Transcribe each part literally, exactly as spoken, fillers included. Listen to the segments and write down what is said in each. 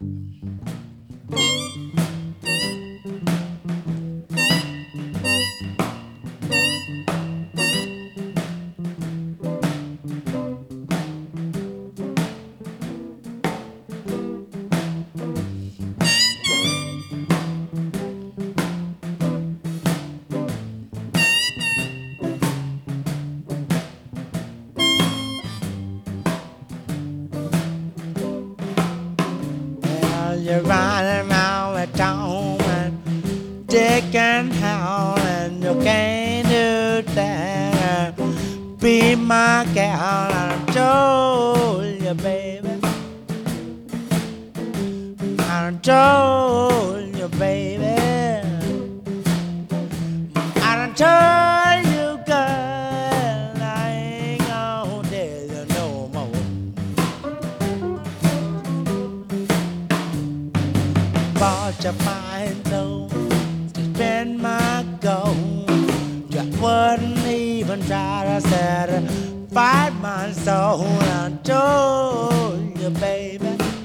Well, you're running around with Tom and Dick and Hal, and you can't do that. Be my gal, I told you, baby. I told you, baby. I done told you, girl, I ain't gonna tell you no more. Bought your fine clothes to spend my gold. You wouldn't even try to satisfy my soul. I told you, baby.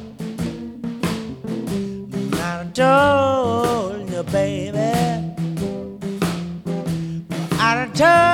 I told you, baby. I done told